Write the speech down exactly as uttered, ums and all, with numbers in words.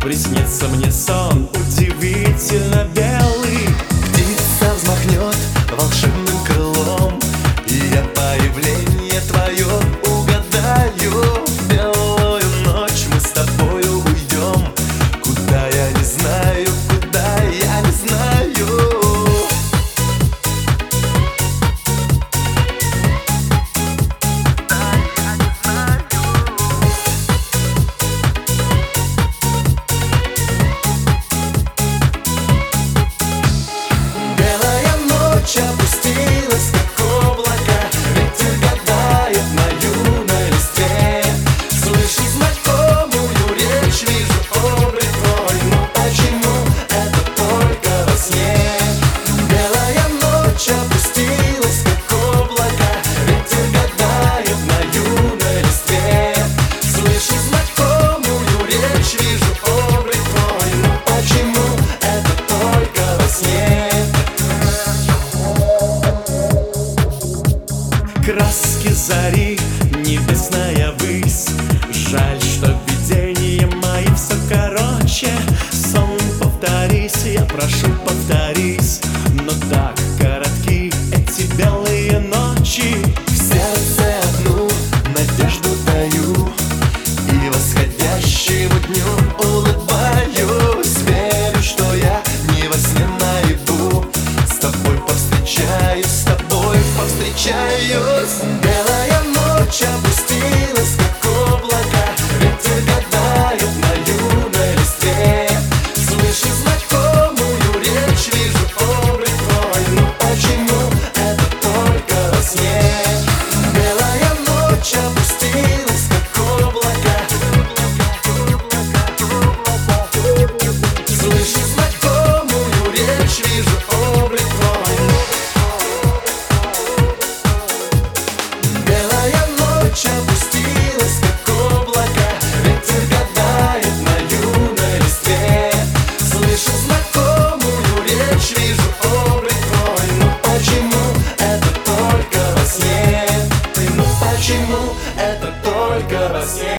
Приснится мне сон удивительно белый. Птица взмахнет волшебным крылом, и я появление твое угадаю. В белую ночь мы с тобою уйдем, куда я не знаю, куда я не знаю. Опустилась, как облако, ветер гадает на юной листве. Слышу знакомую речь, вижу облик твой, но почему это только во сне? Белая ночь опустилась, как облако, ветер гадает на юной листве. Слышу знакомую речь, вижу облик твой, но почему это только во сне? Краски зари, небесная высь. Жаль, что видения мои все короче. Сон, повторись, я прошу, повторись. Но так коротки эти белые ночи. В сердце одну надежду даю, и восходящему дню улыбаюсь. Верю, что я не во сне наяву, с тобой повстречаюсь, с тобой повстречаюсь. Белая ночь опустилась, как облако, ветер гадает на юной листве. Слышу знакомую речь, вижу облик твой, но почему это только во сне? Белая ночь опустилась, как облако, слышу знакомую речь, вижу облик твой. Белая ночь опустилась, как облако, ветер гадает на юной листве. Слышу знакомую речь, вижу облик твой, но почему это только во сне? Ну почему это только во сне?